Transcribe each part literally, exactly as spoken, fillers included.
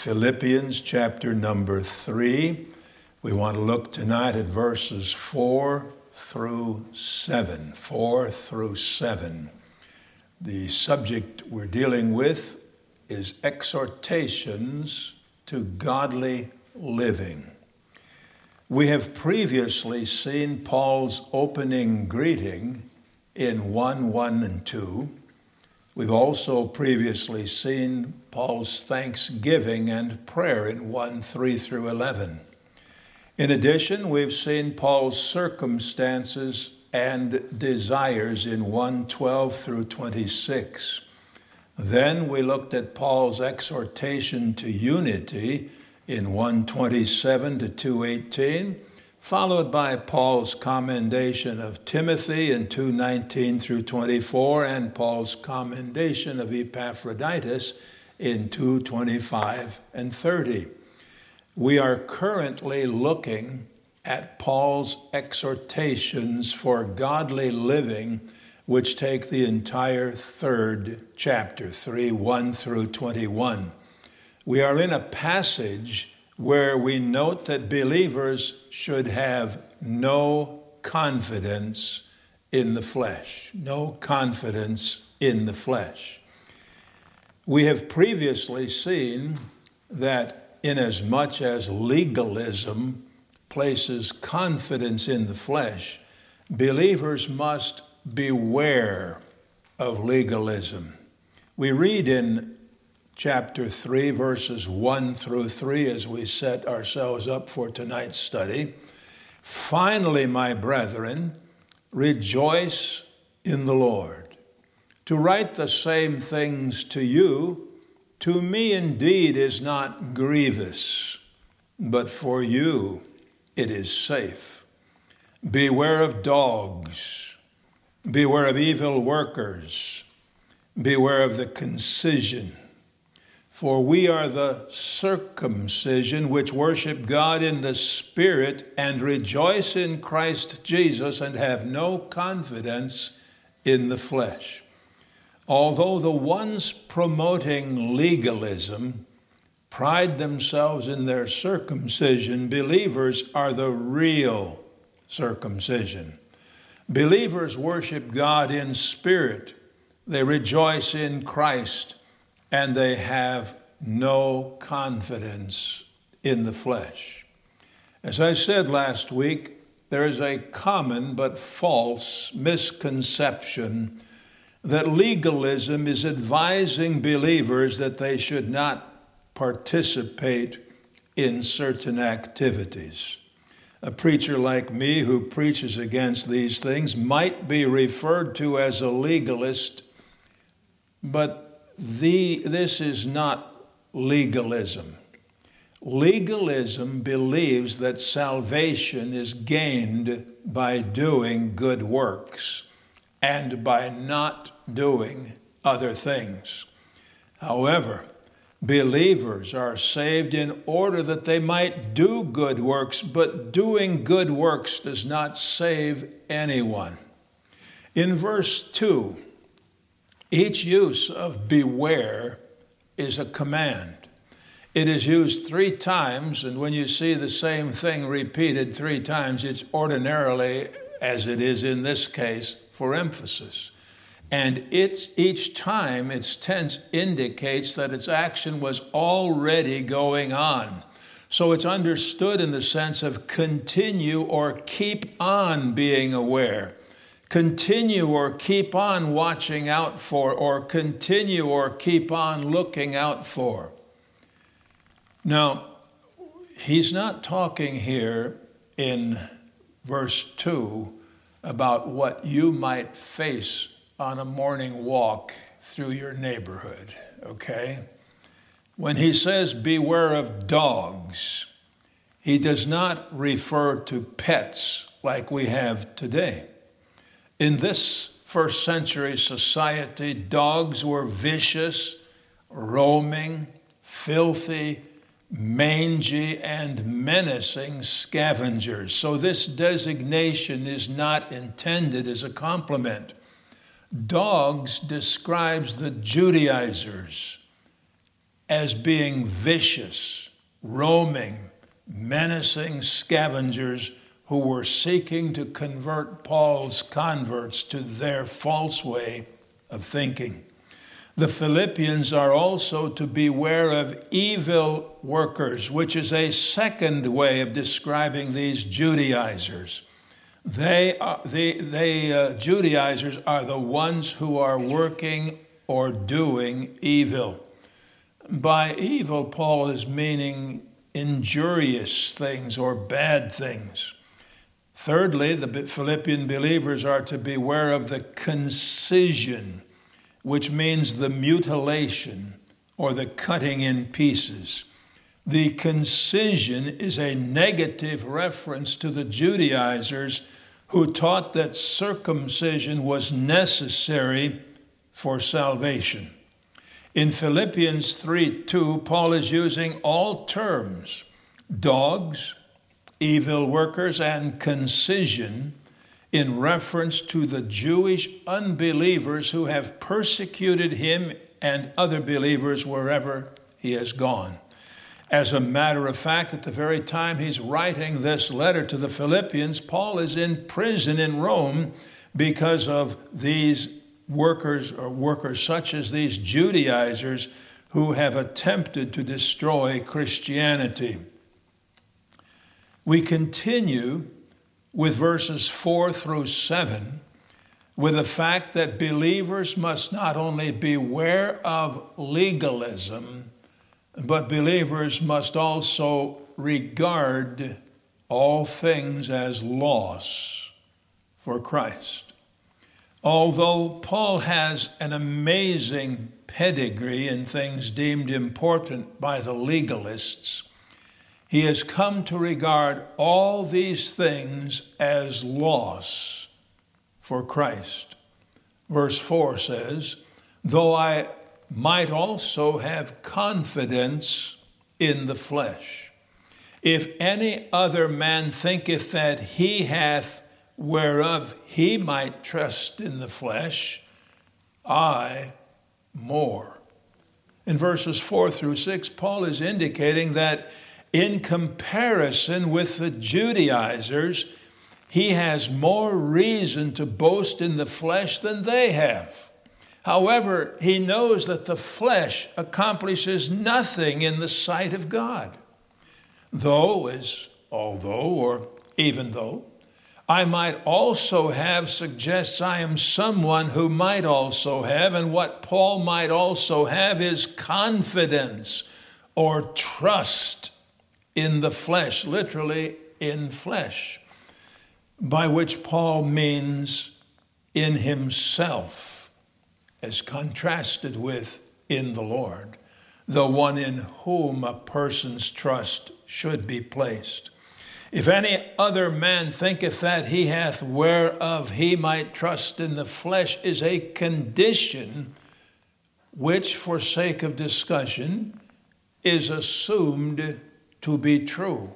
Philippians chapter number three. We want to look tonight at verses four through seven. Four through seven. The subject we're dealing with is exhortations to godly living. We have previously seen Paul's opening greeting in one, one, and two. We've also previously seen Paul's thanksgiving and prayer in one, three through eleven. In addition, we've seen Paul's circumstances and desires in one, twelve through twenty-six. Then we looked at Paul's exhortation to unity in one, twenty-seven to two, eighteen, followed by Paul's commendation of Timothy in two, nineteen through twenty-four, and Paul's commendation of Epaphroditus in two, twenty-five and thirty. We are currently looking at Paul's exhortations for godly living, which take the entire third chapter, three, one through twenty-one. We are in a passage where we note that believers should have no confidence in the flesh. No confidence in the flesh. We have previously seen that inasmuch as legalism places confidence in the flesh, believers must beware of legalism. We read in chapter three, verses one through three, as we set ourselves up for tonight's study. Finally, my brethren, rejoice in the Lord. To write the same things to you, to me indeed is not grievous, but for you it is safe. Beware of dogs, beware of evil workers, beware of the concision. For we are the circumcision which worship God in the Spirit and rejoice in Christ Jesus and have no confidence in the flesh. Although the ones promoting legalism pride themselves in their circumcision, believers are the real circumcision. Believers worship God in spirit. They rejoice in Christ, and they have no confidence in the flesh. As I said last week, there is a common but false misconception that legalism is advising believers that they should not participate in certain activities. A preacher like me who preaches against these things might be referred to as a legalist, but the, this is not legalism. Legalism believes that salvation is gained by doing good works and by not doing other things. However, believers are saved in order that they might do good works, but doing good works does not save anyone. In verse two, each use of beware is a command. It is used three times, and when you see the same thing repeated three times, it's ordinarily, as it is in this case, for emphasis. And it's, each time its tense indicates that its action was already going on. So it's understood in the sense of continue or keep on being aware. Continue or keep on watching out for, or continue or keep on looking out for. Now, he's not talking here in verse two about what you might face on a morning walk through your neighborhood, okay? When he says beware of dogs, he does not refer to pets like we have today. In this first century society, dogs were vicious, roaming, filthy, mangy, and menacing scavengers. So this designation is not intended as a compliment. Dogs describes the Judaizers as being vicious, roaming, menacing scavengers who were seeking to convert Paul's converts to their false way of thinking. The Philippians are also to beware of evil workers, which is a second way of describing these Judaizers. They are, they, they uh, Judaizers are the ones who are working or doing evil. By evil, Paul is meaning injurious things or bad things. Thirdly, the Philippian believers are to beware of the concision, which means the mutilation or the cutting in pieces. The concision is a negative reference to the Judaizers who taught that circumcision was necessary for salvation. In Philippians three two, Paul is using all terms, dogs, evil workers, and concision, in reference to the Jewish unbelievers who have persecuted him and other believers wherever he has gone. As a matter of fact, at the very time he's writing this letter to the Philippians, Paul is in prison in Rome because of these workers or workers such as these Judaizers who have attempted to destroy Christianity. We continue with verses four through seven with the fact that believers must not only beware of legalism, but believers must also regard all things as loss for Christ. Although Paul has an amazing pedigree in things deemed important by the legalists, he has come to regard all these things as loss for Christ. Verse four says, though I might also have confidence in the flesh. If any other man thinketh that he hath whereof he might trust in the flesh, I more. In verses four through six, Paul is indicating that in comparison with the Judaizers, he has more reason to boast in the flesh than they have. However, he knows that the flesh accomplishes nothing in the sight of God. Though, as although, or even though, I might also have suggests I am someone who might also have, and what Paul might also have is confidence or trust in the flesh, literally in flesh, by which Paul means in himself, as contrasted with in the Lord, the one in whom a person's trust should be placed. If any other man thinketh that he hath whereof he might trust in the flesh, is a condition which, for sake of discussion, is assumed to be true.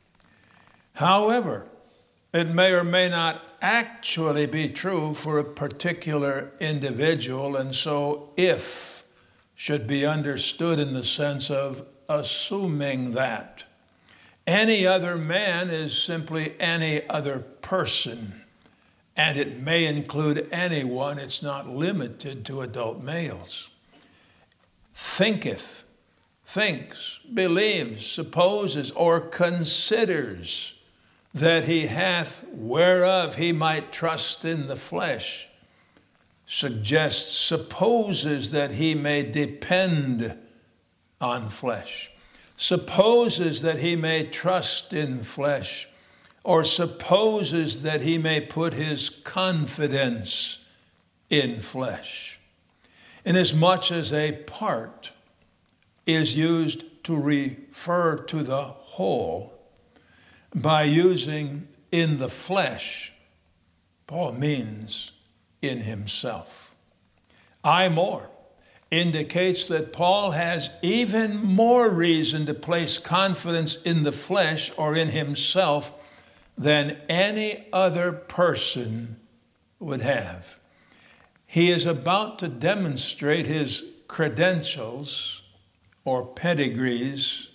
However, it may or may not actually be true for a particular individual, and so if should be understood in the sense of assuming that. Any other man is simply any other person, and it may include anyone. It's not limited to adult males. Thinketh, thinks, believes, supposes, or considers that he hath whereof he might trust in the flesh, suggests, supposes that he may depend on flesh, supposes that he may trust in flesh, or supposes that he may put his confidence in flesh. Inasmuch as a part is used to refer to the whole, by using in the flesh, Paul means in himself. I more indicates that Paul has even more reason to place confidence in the flesh or in himself than any other person would have. He is about to demonstrate his credentials or pedigrees.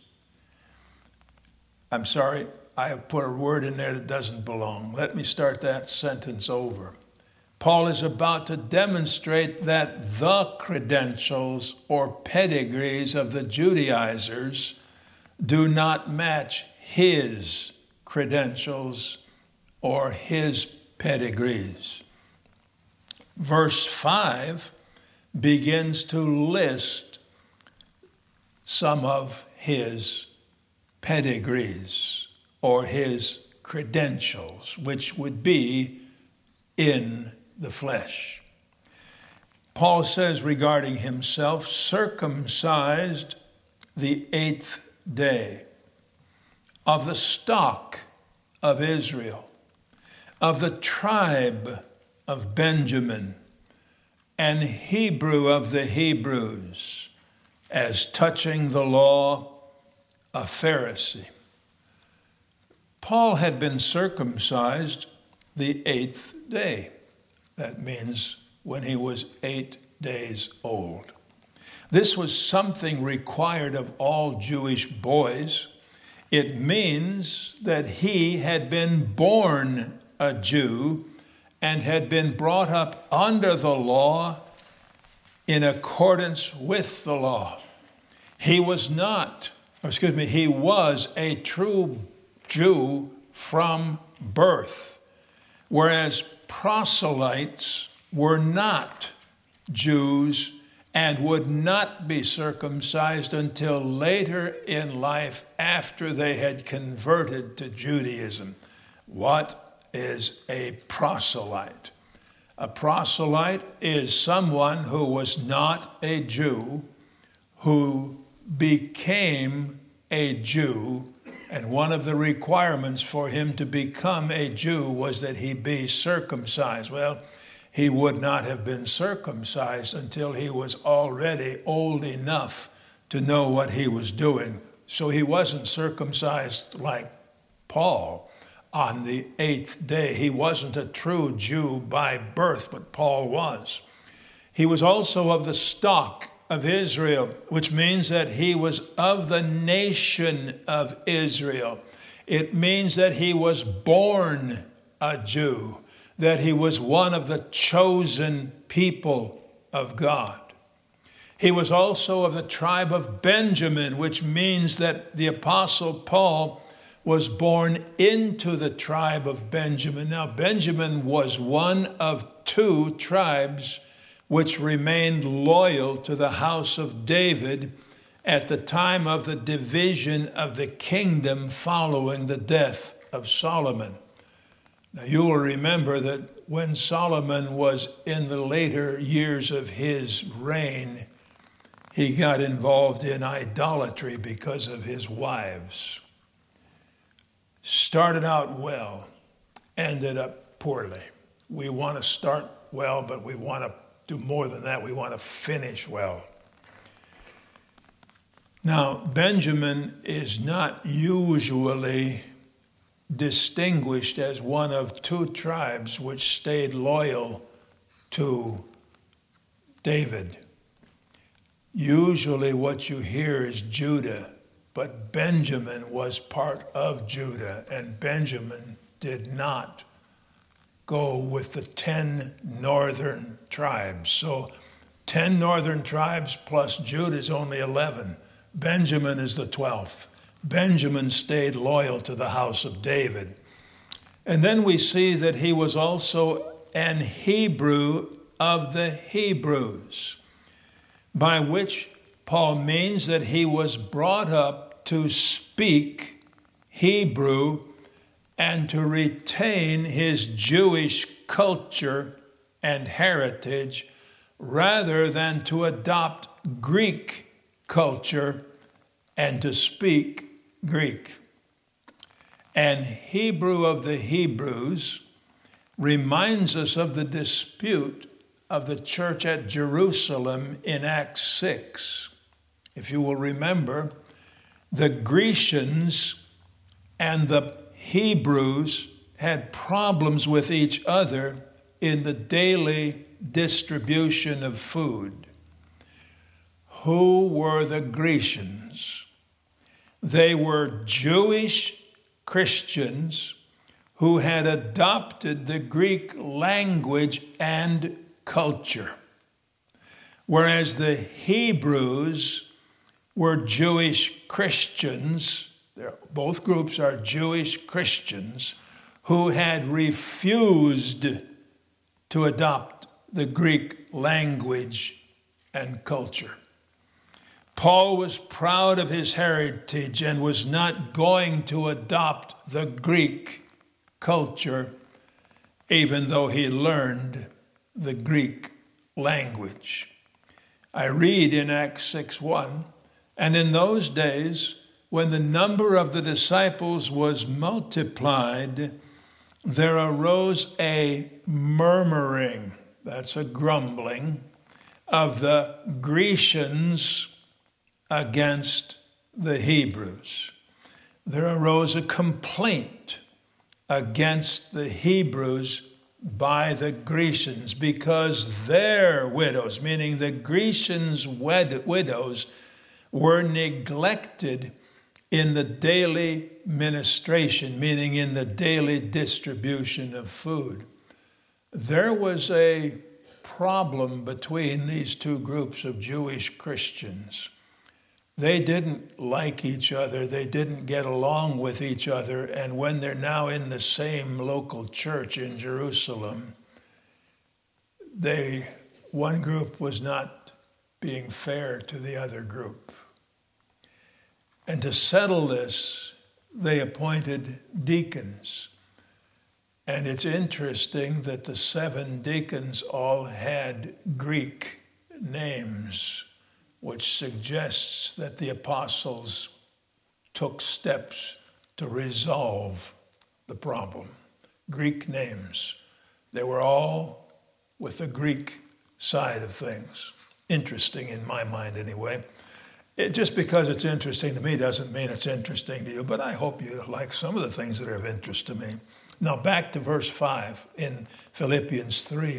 I'm sorry, I have put a word in there that doesn't belong. Let me start that sentence over. Paul is about to demonstrate that the credentials or pedigrees of the Judaizers do not match his credentials or his pedigrees. Verse five begins to list some of his pedigrees or his credentials, which would be in the flesh. Paul says regarding himself, circumcised the eighth day, of the stock of Israel, of the tribe of Benjamin, and Hebrew of the Hebrews, as touching the law, a Pharisee. Paul had been circumcised the eighth day. That means when he was eight days old. This was something required of all Jewish boys. It means that he had been born a Jew and had been brought up under the law in accordance with the law. He was not, or excuse me, he was a true Jew from birth, whereas proselytes were not Jews and would not be circumcised until later in life after they had converted to Judaism. What is a proselyte? A proselyte is someone who was not a Jew, who became a Jew, and one of the requirements for him to become a Jew was that he be circumcised. Well, he would not have been circumcised until he was already old enough to know what he was doing. So he wasn't circumcised like Paul on the eighth day. He wasn't a true Jew by birth, but Paul was. He was also of the stock of Israel, which means that he was of the nation of Israel. It means that he was born a Jew, that he was one of the chosen people of God. He was also of the tribe of Benjamin, which means that the Apostle Paul was born into the tribe of Benjamin. Now, Benjamin was one of two tribes which remained loyal to the house of David at the time of the division of the kingdom following the death of Solomon. Now, you will remember that when Solomon was in the later years of his reign, he got involved in idolatry because of his wives. Started out well, ended up poorly. We want to start well, but we want to do more than that. We want to finish well. Now, Benjamin is not usually distinguished as one of two tribes which stayed loyal to David. Usually what you hear is Judah, but Benjamin was part of Judah, and Benjamin did not go with the ten northern tribes. So ten northern tribes plus Judah is only eleven. Benjamin is the twelfth. Benjamin stayed loyal to the house of David. And then we see that he was also an Hebrew of the Hebrews, by which Paul means that he was brought up to speak Hebrew and to retain his Jewish culture and heritage rather than to adopt Greek culture and to speak Greek. And Hebrew of the Hebrews reminds us of the dispute of the church at Jerusalem in Acts six. If you will remember, the Grecians and the Hebrews had problems with each other in the daily distribution of food. Who were the Grecians? They were Jewish Christians who had adopted the Greek language and culture, whereas the Hebrews were Jewish Christians. Both groups are Jewish Christians who had refused to adopt the Greek language and culture. Paul was proud of his heritage and was not going to adopt the Greek culture, even though he learned the Greek language. I read in Acts six one, and in those days, when the number of the disciples was multiplied, there arose a murmuring, that's a grumbling, of the Grecians against the Hebrews. There arose a complaint against the Hebrews by the Grecians because their widows, meaning the Grecians' wed- widows, were neglected in the daily ministration, meaning in the daily distribution of food. There was a problem between these two groups of Jewish Christians. They didn't like each other. They didn't get along with each other. And when they're now in the same local church in Jerusalem, they, one group was not being fair to the other group. And to settle this, they appointed deacons. And it's interesting that the seven deacons all had Greek names, which suggests that the apostles took steps to resolve the problem. Greek names. They were all with the Greek side of things. Interesting in my mind anyway. It, just because it's interesting to me doesn't mean it's interesting to you, but I hope you like some of the things that are of interest to me. Now back to verse five in Philippians three.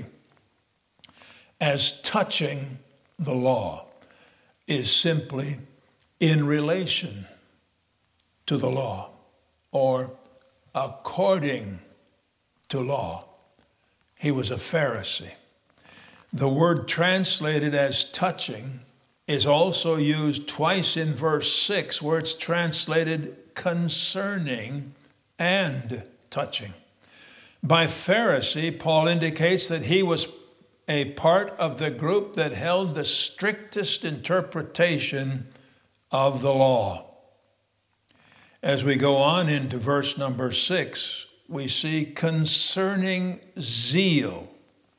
As touching the law is simply in relation to the law or according to law. He was a Pharisee. The word translated as touching is also used twice in verse six, where it's translated concerning and touching. By Pharisee, Paul indicates that he was a part of the group that held the strictest interpretation of the law. As we go on into verse number six, we see concerning zeal,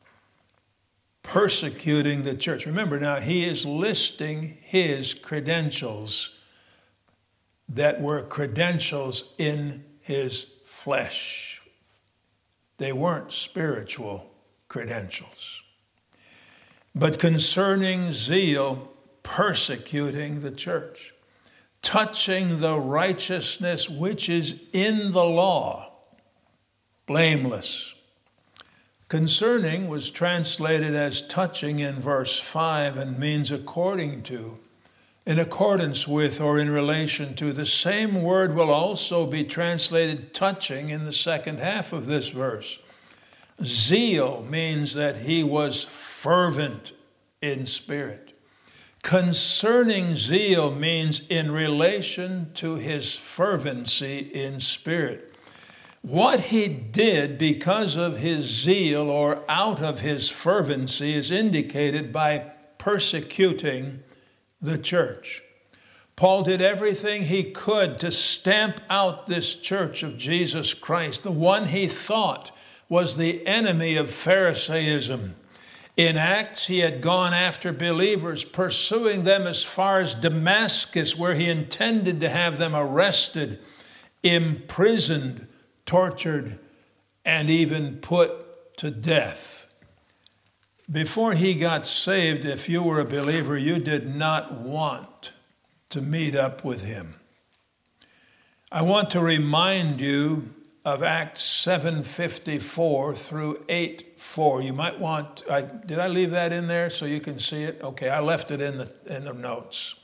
persecuting the church. Remember now, he is listing his credentials that were credentials in his flesh. They weren't spiritual credentials. But concerning zeal, persecuting the church, touching the righteousness which is in the law, blameless. Concerning was translated as touching in verse five and means according to, in accordance with, or in relation to. The same word will also be translated touching in the second half of this verse. Zeal means that he was fervent in spirit. Concerning zeal means in relation to his fervency in spirit. What he did because of his zeal or out of his fervency is indicated by persecuting the church. Paul did everything he could to stamp out this church of Jesus Christ, the one he thought was the enemy of Pharisaism. In Acts, he had gone after believers, pursuing them as far as Damascus, where he intended to have them arrested, imprisoned, tortured, and even put to death. Before he got saved, if you were a believer, you did not want to meet up with him. I want to remind you of Acts seven fifty-four through eight four. You might want, I, did I leave that in there so you can see it? Okay, I left it in the, in the notes.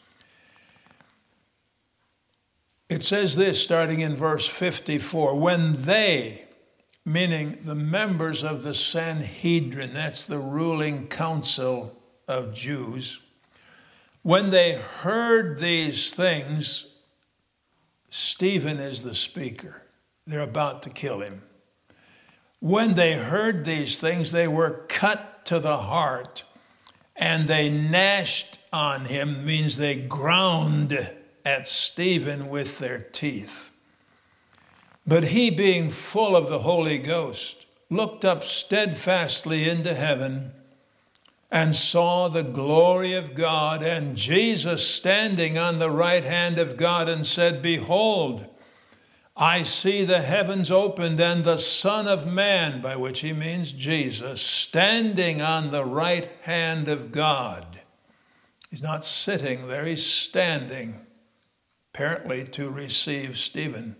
It says this, starting in verse fifty-four, when they, meaning the members of the Sanhedrin, that's the ruling council of Jews, when they heard these things, Stephen is the speaker. They're about to kill him. When they heard these things, they were cut to the heart, and they gnashed on him, means they ground at Stephen with their teeth. But he, being full of the Holy Ghost, looked up steadfastly into heaven and saw the glory of God and Jesus standing on the right hand of God, and said, behold, I see the heavens opened and the Son of Man, by which he means Jesus, standing on the right hand of God. He's not sitting there, he's standing, apparently to receive Stephen.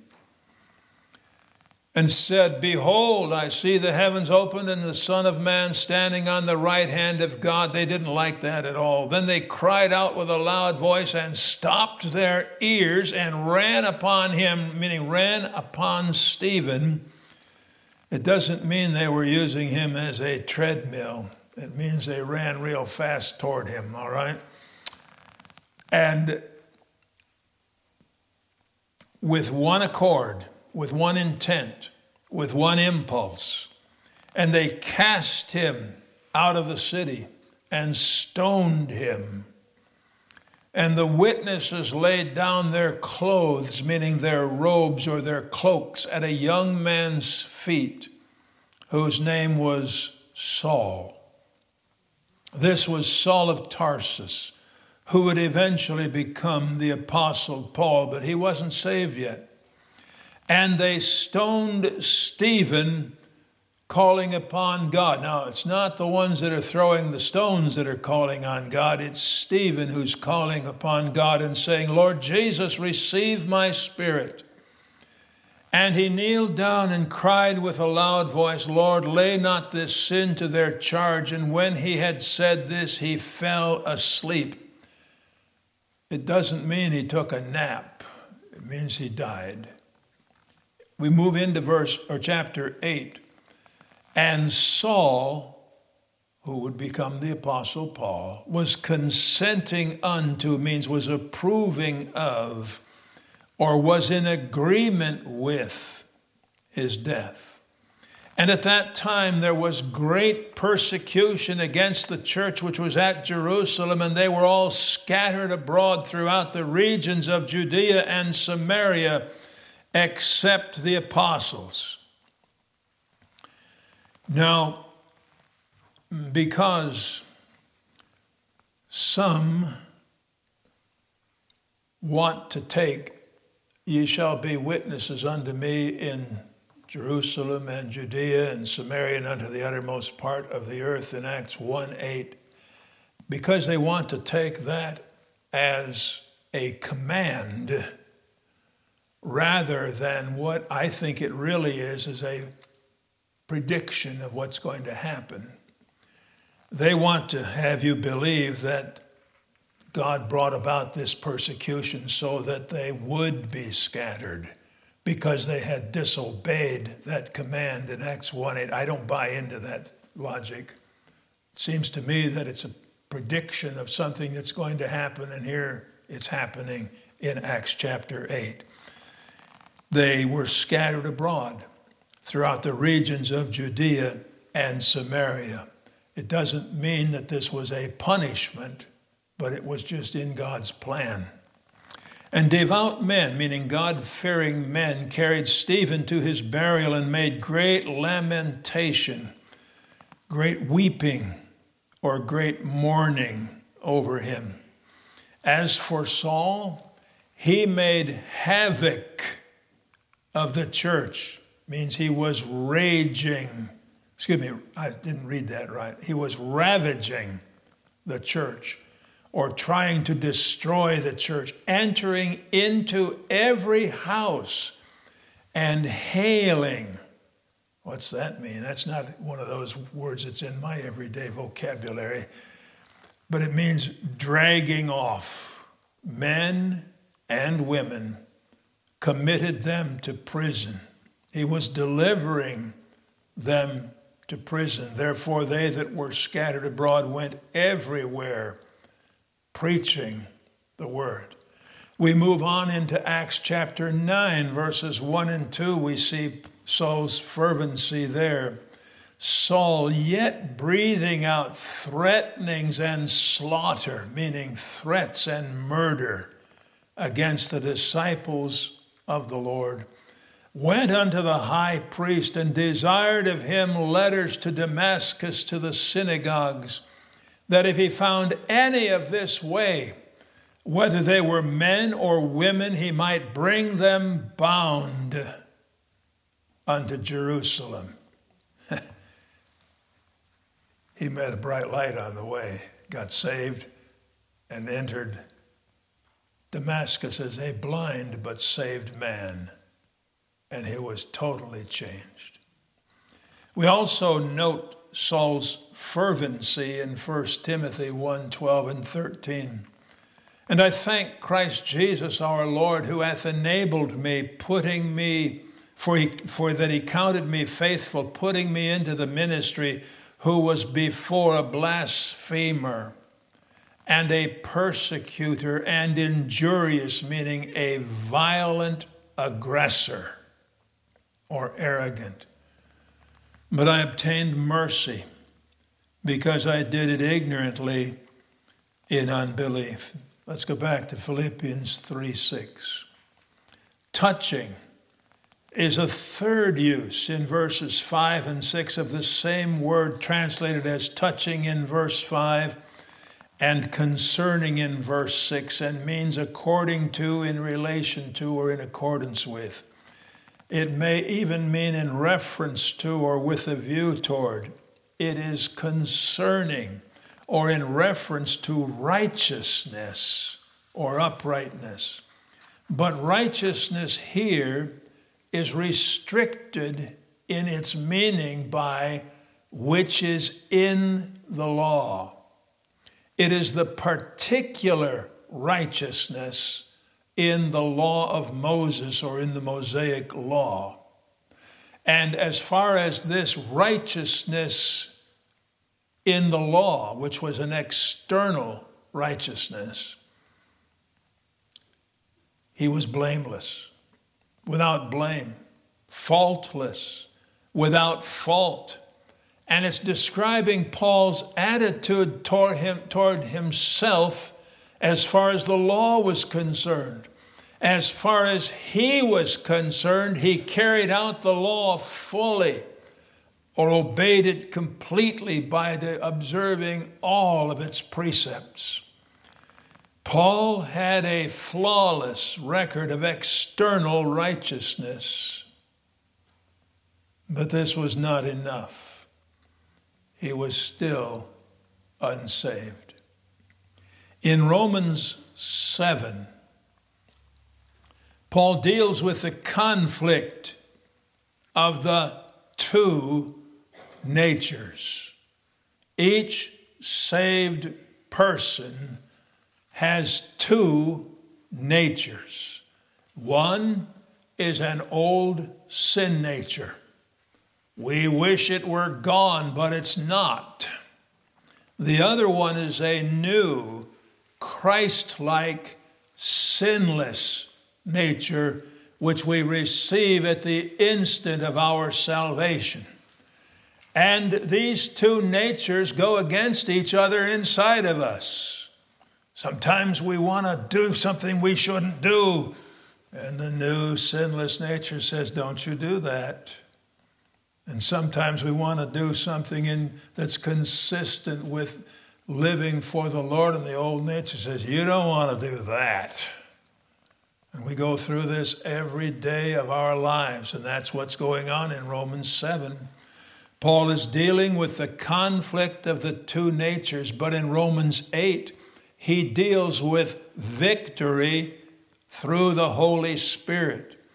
And said, behold, I see the heavens opened and the Son of Man standing on the right hand of God. They didn't like that at all. Then they cried out with a loud voice and stopped their ears and ran upon him, meaning ran upon Stephen. It doesn't mean they were using him as a treadmill. It means they ran real fast toward him, all right? And with one accord, with one intent, with one impulse. And they cast him out of the city and stoned him. And the witnesses laid down their clothes, meaning their robes or their cloaks, at a young man's feet, whose name was Saul. This was Saul of Tarsus, who would eventually become the Apostle Paul, but he wasn't saved yet. And they stoned Stephen, calling upon God. Now, it's not the ones that are throwing the stones that are calling on God. It's Stephen who's calling upon God and saying, Lord Jesus, receive my spirit. And he kneeled down and cried with a loud voice, Lord, lay not this sin to their charge. And when he had said this, he fell asleep. It doesn't mean he took a nap. It means he died. We move into verse or chapter eight. And Saul, who would become the Apostle Paul, was consenting unto, means was approving of, or was in agreement with his death. And at that time there was great persecution against the church which was at Jerusalem, and they were all scattered abroad throughout the regions of Judea and Samaria, except the apostles. Now, because some want to take, ye shall be witnesses unto me in Jerusalem and Judea and Samaria and unto the uttermost part of the earth in Acts one eight, because they want to take that as a command rather than what I think it really is, is a prediction of what's going to happen. They want to have you believe that God brought about this persecution so that they would be scattered because they had disobeyed that command in Acts one eight. I don't buy into that logic. It seems to me that it's a prediction of something that's going to happen, and here it's happening in Acts chapter eight. They were scattered abroad throughout the regions of Judea and Samaria. It doesn't mean that this was a punishment, but it was just in God's plan. And devout men, meaning God-fearing men, carried Stephen to his burial and made great lamentation, great weeping, or great mourning over him. As for Saul, he made havoc of the church. Means he was raging. Excuse me, I didn't read that right. He was ravaging the church, or trying to destroy the church, entering into every house and hailing. What's that mean? That's not one of those words that's in my everyday vocabulary, but it means dragging off. Men and women, committed them to prison. He was delivering them to prison. Therefore, they that were scattered abroad went everywhere preaching the word. We move on into Acts chapter nine, verses one and two. We see Saul's fervency there. Saul, yet breathing out threatenings and slaughter, meaning threats and murder against the disciples of the Lord, went unto the high priest and desired of him letters to Damascus to the synagogues, that if he found any of this way, whether they were men or women, he might bring them bound unto Jerusalem. He met a bright light on the way, got saved, and entered Damascus as a blind but saved man. And he was totally changed. We also note Saul's fervency in First Timothy one, twelve and thirteen. And I thank Christ Jesus our Lord, who hath enabled me, putting me, for, he, for that he counted me faithful, putting me into the ministry, who was before a blasphemer and a persecutor and injurious, meaning a violent aggressor or arrogant. But I obtained mercy because I did it ignorantly in unbelief. Let's go back to Philippians three six. Touching is a third use in verses five and six of the same word translated as touching in verse five and concerning in verse six, and means according to, in relation to, or in accordance with. It may even mean in reference to or with a view toward. It is concerning or in reference to righteousness or uprightness. But righteousness here is restricted in its meaning by which is in the law. It is the particular righteousness in the law of Moses or in the Mosaic law. And as far as this righteousness in the law, which was an external righteousness, he was blameless, without blame, faultless, without fault. And it's describing Paul's attitude toward him, toward himself as far as the law was concerned. As far as he was concerned, he carried out the law fully or obeyed it completely by the observing all of its precepts. Paul had a flawless record of external righteousness, but this was not enough. He was still unsaved. In Romans seven, Paul deals with the conflict of the two natures. Each saved person has two natures. One is an old sin nature. We wish it were gone, but it's not. The other one is a new, Christ-like, sinless nature, which we receive at the instant of our salvation. And these two natures go against each other inside of us. Sometimes we want to do something we shouldn't do, and the new sinless nature says, don't you do that. And sometimes we want to do something in, that's consistent with living for the Lord, and the old nature says, you don't want to do that. And we go through this every day of our lives, and that's what's going on in Romans seven. Paul is dealing with the conflict of the two natures, but in Romans eight, he deals with victory through the Holy Spirit.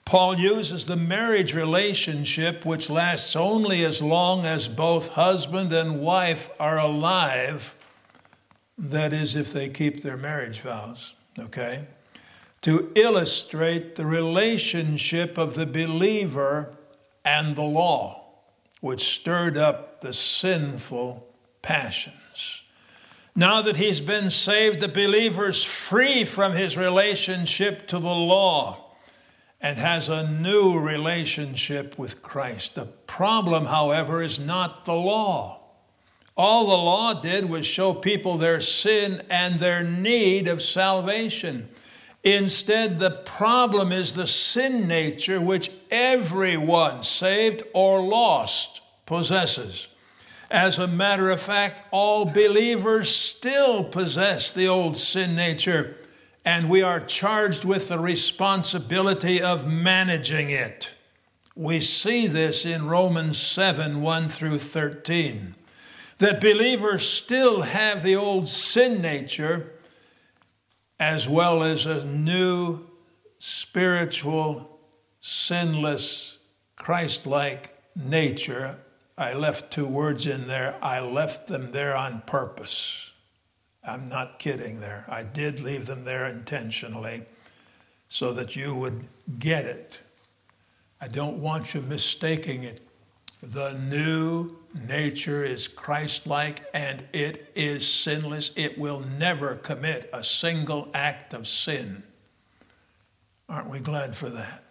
Paul uses the marriage relationship, which lasts only as long as both husband and wife are alive. That is, if they keep their marriage vows, okay? To illustrate the relationship of the believer and the law, which stirred up the sinful passions. Now that he's been saved, the believer's free from his relationship to the law and has a new relationship with Christ. The problem, however, is not the law. All the law did was show people their sin and their need of salvation. Instead, the problem is the sin nature which everyone, saved or lost, possesses. As a matter of fact, all believers still possess the old sin nature, and we are charged with the responsibility of managing it. We see this in Romans seven, one through thirteen. That believers still have the old sin nature as well as a new, spiritual, sinless, Christ-like nature. I left two words in there. I left them there on purpose. I'm not kidding there. I did leave them there intentionally so that you would get it. I don't want you mistaking it. The new nature is Christ-like and it is sinless. It will never commit a single act of sin. Aren't we glad for that?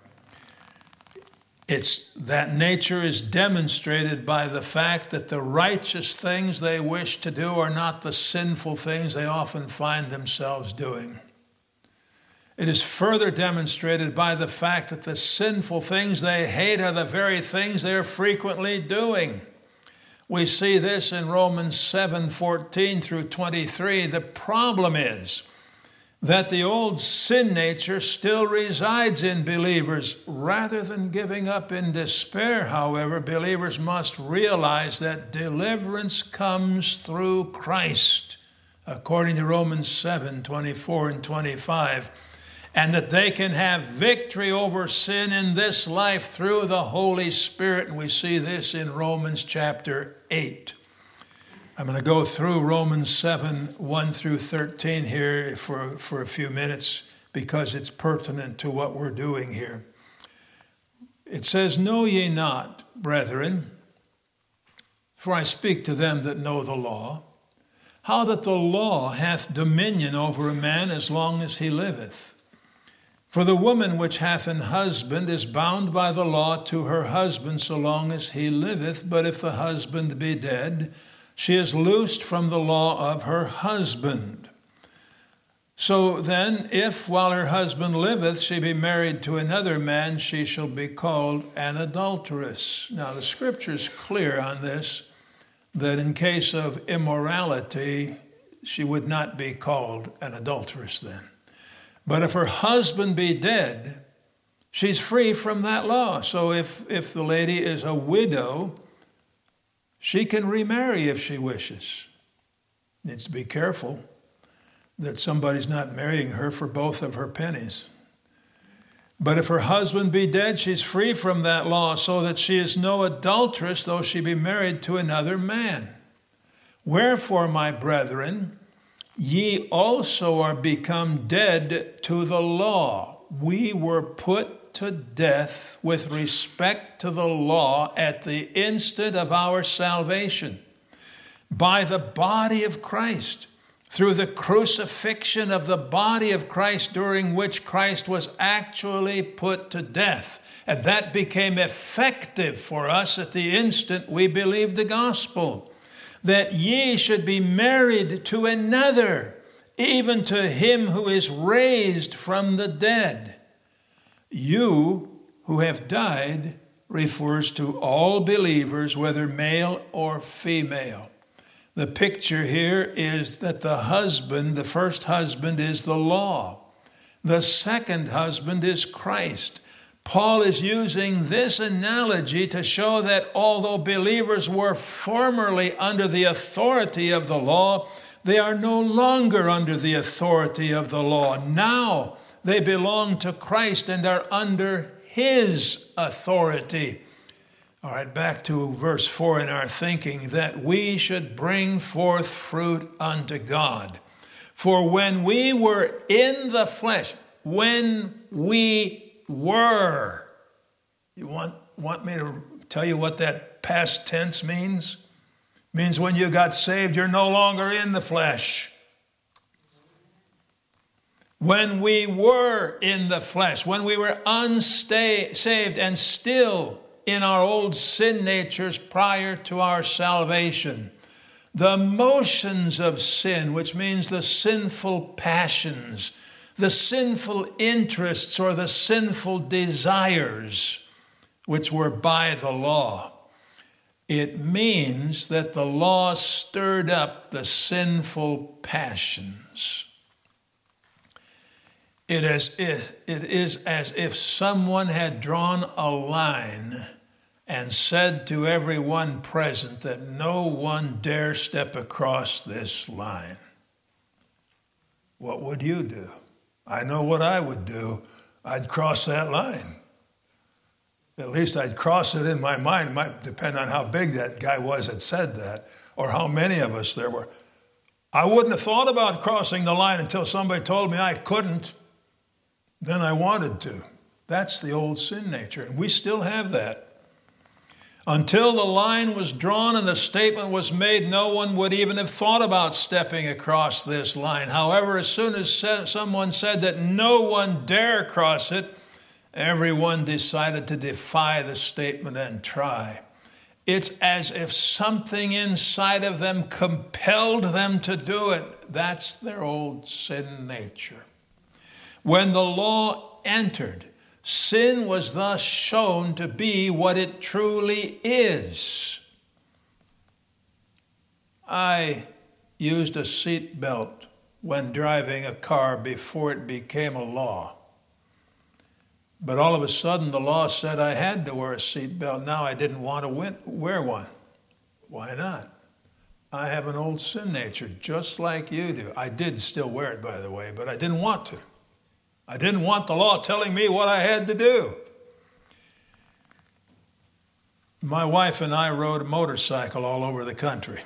It's that nature is demonstrated by the fact that the righteous things they wish to do are not the sinful things they often find themselves doing. It is further demonstrated by the fact that the sinful things they hate are the very things they are frequently doing. We see this in Romans seven, fourteen through twenty-three. The problem is that the old sin nature still resides in believers. Rather than giving up in despair, however, believers must realize that deliverance comes through Christ, according to Romans seven, twenty-four and twenty-five, and that they can have victory over sin in this life through the Holy Spirit. And we see this in Romans chapter eight. I'm going to go through Romans seven, one through thirteen here for, for a few minutes because it's pertinent to what we're doing here. It says, "Know ye not, brethren, for I speak to them that know the law, how that the law hath dominion over a man as long as he liveth. For the woman which hath an husband is bound by the law to her husband so long as he liveth, but if the husband be dead, she is loosed from the law of her husband. So then, if while her husband liveth she be married to another man, she shall be called an adulteress." Now the scripture is clear on this, that in case of immorality, she would not be called an adulteress then. But if her husband be dead, she's free from that law. So if, if the lady is a widow, she can remarry if she wishes. Needs to be careful that somebody's not marrying her for both of her pennies. But if her husband be dead, she's free from that law, so that she is no adulteress, though she be married to another man. Wherefore, my brethren, ye also are become dead to the law. We were put to death with respect to the law at the instant of our salvation by the body of Christ, through the crucifixion of the body of Christ, during which Christ was actually put to death. And that became effective for us at the instant we believed the gospel, that ye should be married to another, even to him who is raised from the dead. You who have died refers to all believers, whether male or female. The picture here is that the husband, the first husband, is the law. The second husband is Christ. Paul is using this analogy to show that although believers were formerly under the authority of the law, they are no longer under the authority of the law. Now They belong to Christ and are under his authority. All right, back to verse four in our thinking, that we should bring forth fruit unto God. For when we were in the flesh, when we were, you want, want me to tell you what that past tense means? It means when you got saved, you're no longer in the flesh. When we were in the flesh, when we were unsaved and still in our old sin natures prior to our salvation, the motions of sin, which means the sinful passions, the sinful interests or the sinful desires, which were by the law. It means that the law stirred up the sinful passions. It is, it is as if someone had drawn a line and said to everyone present that no one dare step across this line. What would you do? I know what I would do. I'd cross that line. At least I'd cross it in my mind. It might depend on how big that guy was that said that, or how many of us there were. I wouldn't have thought about crossing the line until somebody told me I couldn't. Then I wanted to. That's the old sin nature, and we still have that. Until the line was drawn and the statement was made, no one would even have thought about stepping across this line. However, as soon as someone said that no one dare cross it, everyone decided to defy the statement and try. It's as if something inside of them compelled them to do it. That's their old sin nature. When the law entered, sin was thus shown to be what it truly is. I used a seat belt when driving a car before it became a law. But all of a sudden, the law said I had to wear a seat belt. Now I didn't want to wear one. Why not? I have an old sin nature, just like you do. I did still wear it, by the way, but I didn't want to. I didn't want the law telling me what I had to do. My wife and I rode a motorcycle all over the country.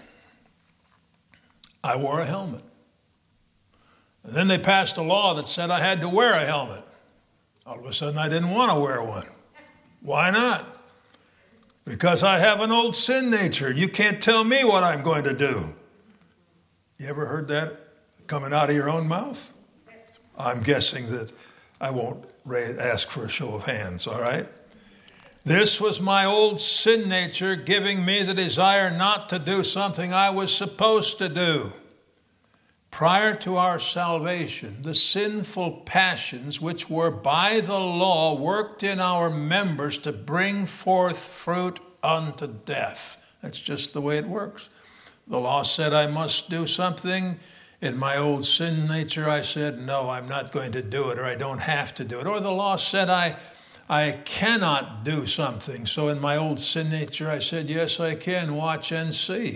I wore a helmet. And then they passed a law that said I had to wear a helmet. All of a sudden, I didn't want to wear one. Why not? Because I have an old sin nature. You can't tell me what I'm going to do. You ever heard that coming out of your own mouth? I'm guessing that I won't ask for a show of hands, all right? This was my old sin nature giving me the desire not to do something I was supposed to do. Prior to our salvation, the sinful passions which were by the law worked in our members to bring forth fruit unto death. That's just the way it works. The law said I must do something. In my old sin nature, I said, no, I'm not going to do it, or I don't have to do it. Or the law said I, I cannot do something. So in my old sin nature, I said, yes, I can. Watch and see.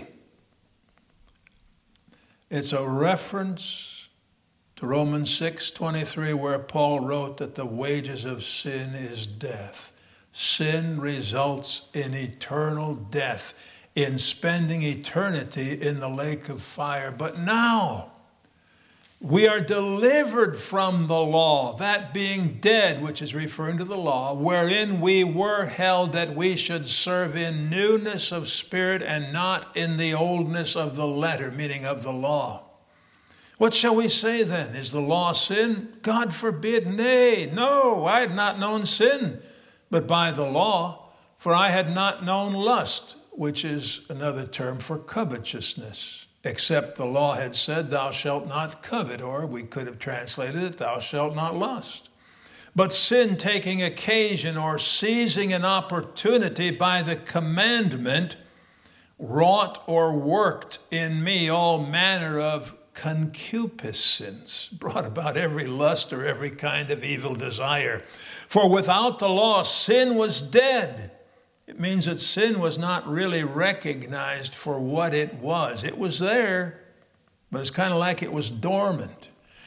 It's a reference to Romans six twenty-three, where Paul wrote that the wages of sin is death. Sin results in eternal death, in spending eternity in the lake of fire. But now we are delivered from the law, that being dead, which is referring to the law, wherein we were held that we should serve in newness of spirit and not in the oldness of the letter, meaning of the law. What shall we say then? Is the law sin? God forbid. Nay, no, I had not known sin, but by the law, for I had not known lust, which is another term for covetousness. Except the law had said, thou shalt not covet, or we could have translated it, thou shalt not lust. But sin taking occasion or seizing an opportunity by the commandment wrought or worked in me all manner of concupiscence, brought about every lust or every kind of evil desire. For without the law, sin was dead. It means that sin was not really recognized for what it was. It was there, but it's kind of like it was dormant.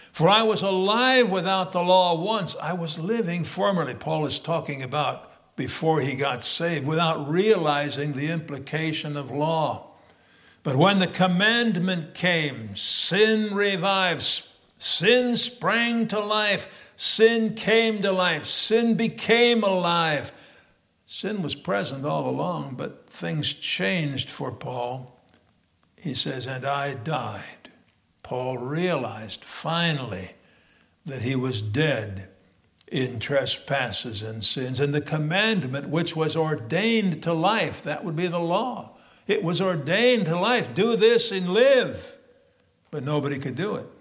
For I was alive without the law once. I was living formerly. Paul is talking about before he got saved, without realizing the implication of law. But when the commandment came, sin revived. Sin sprang to life. Sin came to life. Sin became alive. Sin was present all along, but things changed for Paul. He says, and I died. Paul realized finally that he was dead in trespasses and sins. And the commandment which was ordained to life, that would be the law. It was ordained to life. Do this and live. But nobody could do it.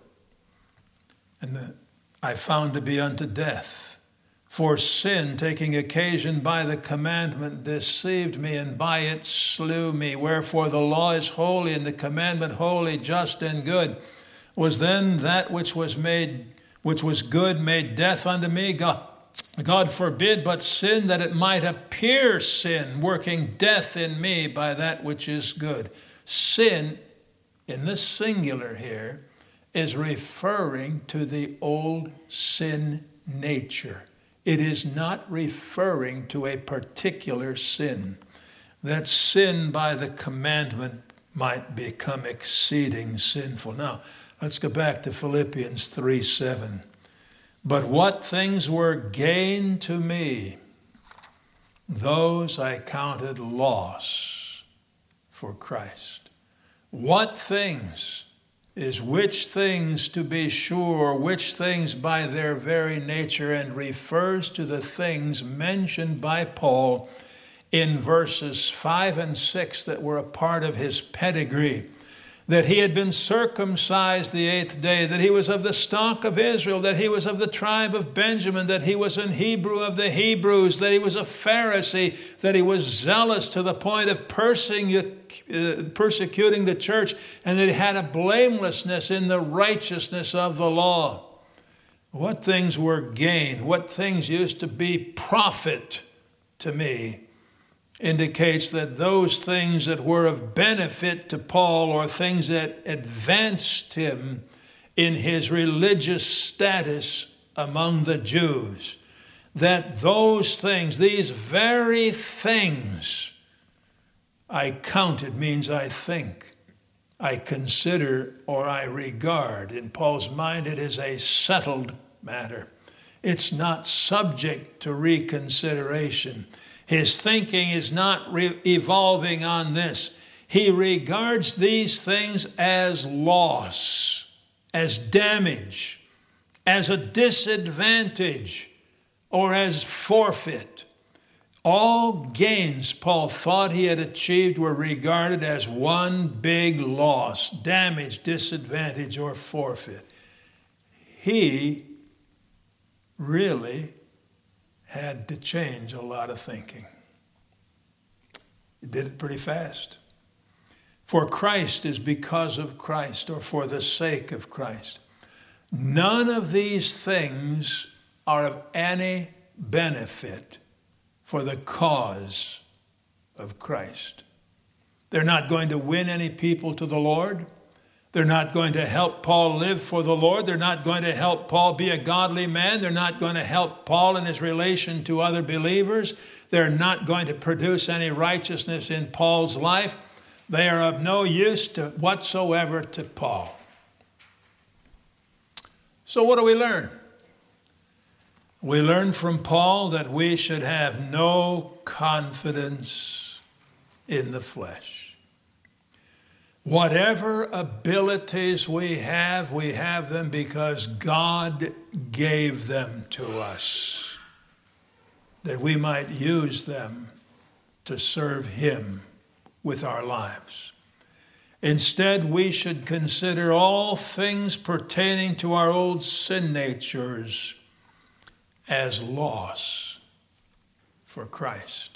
And the, I found to be unto death. For sin, taking occasion by the commandment, deceived me, and by it slew me. Wherefore the law is holy, and the commandment holy, just, and good. Was then that which was made, which was good, made death unto me? God, God forbid, but sin, that it might appear sin, working death in me by that which is good. Sin, in the singular here, is referring to the old sin nature. It is not referring to a particular sin. That sin by the commandment might become exceeding sinful. Now, let's go back to Philippians three seven. But what things were gain to me, those I counted loss for Christ. What things is which things, to be sure, which things by their very nature, and refers to the things mentioned by Paul in verses five and six that were a part of his pedigree. That he had been circumcised the eighth day, that he was of the stock of Israel, that he was of the tribe of Benjamin, that he was an Hebrew of the Hebrews, that he was a Pharisee, that he was zealous to the point of persecuting the church, and that he had a blamelessness in the righteousness of the law. What things were gain, what things used to be profit to me, indicates that those things that were of benefit to Paul, or things that advanced him in his religious status among the Jews, that those things, these very things, I counted, means I think, I consider, or I regard. In Paul's mind, it is a settled matter. It's not subject to reconsideration. His thinking is not re- evolving on this. He regards these things as loss, as damage, as a disadvantage, or as forfeit. All gains Paul thought he had achieved were regarded as one big loss, damage, disadvantage, or forfeit. He really had to change a lot of thinking. He did it pretty fast. For Christ is because of Christ, or for the sake of Christ. None of these things are of any benefit for the cause of Christ. They're not going to win any people to the Lord. They're not going to help Paul live for the Lord. They're not going to help Paul be a godly man. They're not going to help Paul in his relation to other believers. They're not going to produce any righteousness in Paul's life. They are of no use to whatsoever to Paul. So what do we learn? We learn from Paul that we should have no confidence in the flesh. Whatever abilities we have, we have them because God gave them to us, that we might use them to serve Him with our lives. Instead, we should consider all things pertaining to our old sin natures as loss for Christ.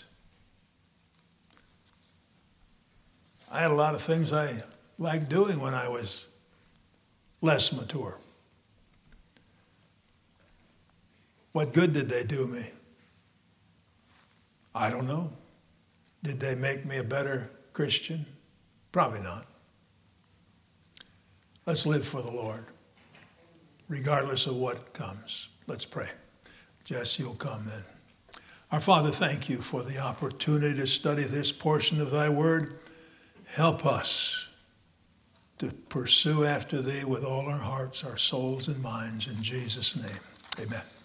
I had a lot of things I liked doing when I was less mature. What good did they do me? I don't know. Did they make me a better Christian? Probably not. Let's live for the Lord. regardless of what comes. Let's pray. Jess, you'll come then. Our Father, thank you for the opportunity to study this portion of thy word. Help us to pursue after thee with all our hearts, our souls, and minds. In Jesus' name, amen.